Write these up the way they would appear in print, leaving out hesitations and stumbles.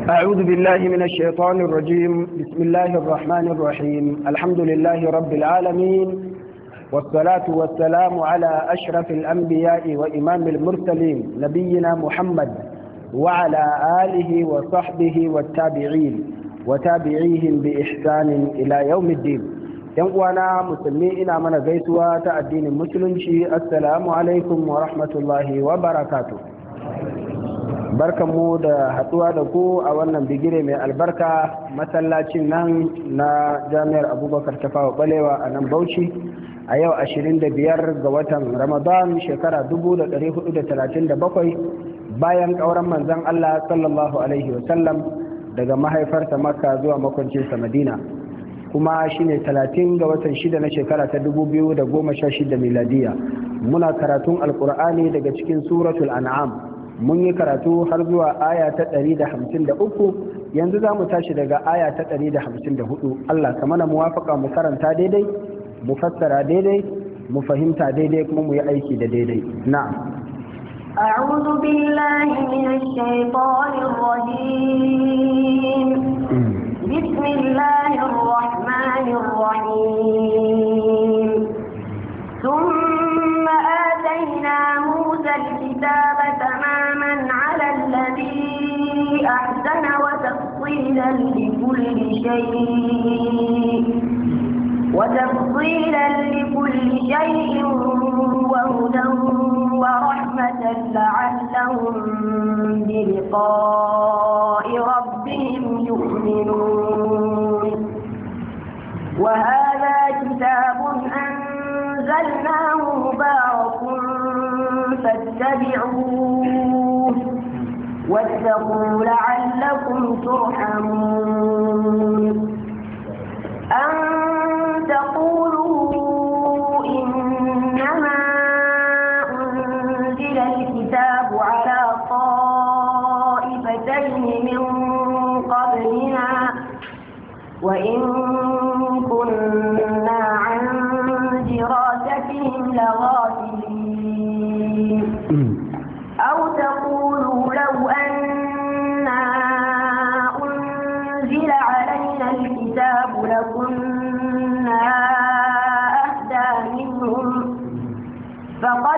أعوذ بالله من الشيطان الرجيم. بسم الله الرحمن الرحيم. الحمد لله رب العالمين، والصلاة والسلام على أشرف الأنبياء وإمام المرسلين نبينا محمد وعلى آله وصحبه والتابعين وتابعيهم بإحسان إلى يوم الدين. ينقوانا مسلمين من غيسوا تأدين المسلم. السلام عليكم ورحمة الله وبركاته. barkanmu da haɗuwa da ku a wannan bigire mai albarka, masallacin nan na jami'ar abubakar tafawa balewa a nan bauchi, a yau 25 ga watan ramadan shekara 1437 bayan ƙauren manzon Allah sallallahu alaihi wasallam daga mahaifarsa makka zuwa makwancinsa madina, kuma shine 30 ga watan 6 na shekara ta 2016 miladiya. Muna karatun alkur'ani daga cikin suratul an'am. mun yi karatu har zuwa aya ta 153, yanzu za mu tashi daga aya ta 154. Allah ka mana muwafaka mu karanta daidai, mu fassara daidai, mu fahimta daidai, kuma mu yi aiki da daidai. Na'am. أعوذ بالله من الشيطان الرجيم. بسم الله الرحمن الرحيم. ثم آتينا موسى الكتاب تماما على الذي أحسن وتفصيلا لكل شيء وهدى ورحمة لعلهم بلقاء ربهم يؤمنون. وهذا كتاب أنزلناه مبارك فاتبعوه واتقوا لعلكم ترحمون. أن تقولوا إنما أنزل الكتاب على طائفتين من قبلنا وإن كنا عن دراستهم لغافلين. أو تقولوا لو أنا أنزل علينا الكتاب لكنا أهدى منهم فقد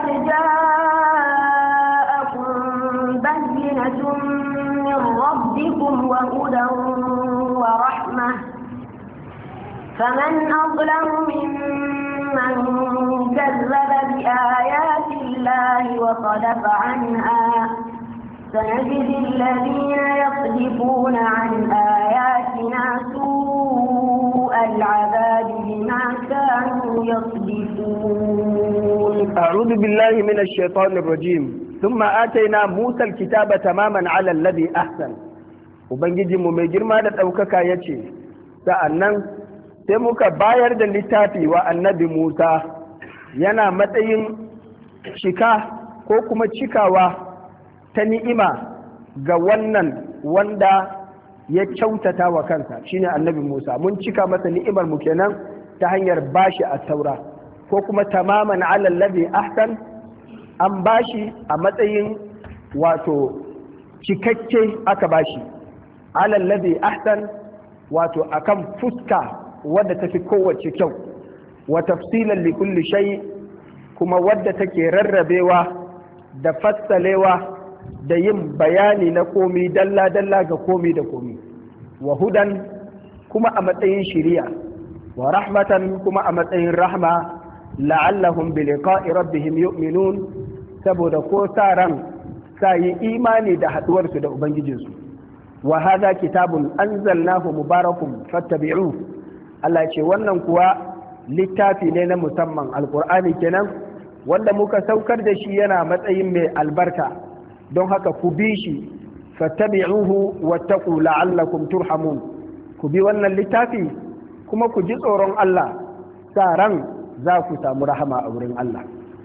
جاءكم بينة من ربكم وهدى ورحمة فمن أظلم ممن كذب بآيات الله وصدف عنها سنجزي الذين يصدفون عن آياتنا سوء العذاب بما كانوا يصدفون. أعوذ بالله من الشيطان الرجيم. ثم آتينا موسى الكتاب تماما على الذي أحسن. وبنجي مميجر ما دتوكك يتي sa'annan sai muka bayar da littafi wa annabi Musa yana matsayin cika ko kuma cikawa ta ni'ima ga wannan wanda ya kyautata wa kansa, shine annabi Musa. Mun cika masa ni'imar mu kenan ta hanyar bashi at-taura, ko kuma tamaman ala alladhi ahsan, an bashi a matsayin wato cikakke aka bashi ala alladhi ahsan, wato akan fuska wadda tafi kowace kyau, wa tafsilan li kulli shay, kuma wadda take rarrabewa da fassalewa da yin bayani na komi dalla dalla ga komi da komi, wa hudan kuma a matsayin shiriya, wa rahmatan kuma a matsayin rahma, la'allahum bi liqa'i rabbihim yu'minun, saboda ko sa ran sa yi imani da haduwarsu da ubangijinsu. wa hadha kitabun anzalnahu mubarakun fattabi'uhu. Allah ce wannan kuwa littafi ne na musamman, alkur'ani kenan, wanda muka saukar da shi yana matsayin mai albarka, don haka ku bi shi, fattabi'uhu wattaqu la'allakum turhamun. ku bi wannan littafi kuma ku ji tsoron Allah, sa ran za ku samu rahama a wurin Allah.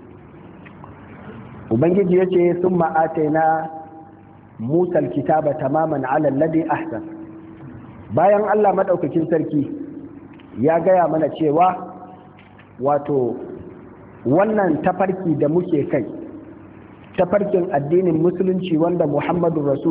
Ubangiji yace summa ataina Musa alkitaba tamaman ala alladhi ahsan. Bayan Allah madaukakin sarki ya gaya mana cewa wato wannan tafarki da muke kai, tafarkin addinin musulunci wanda Muhammadu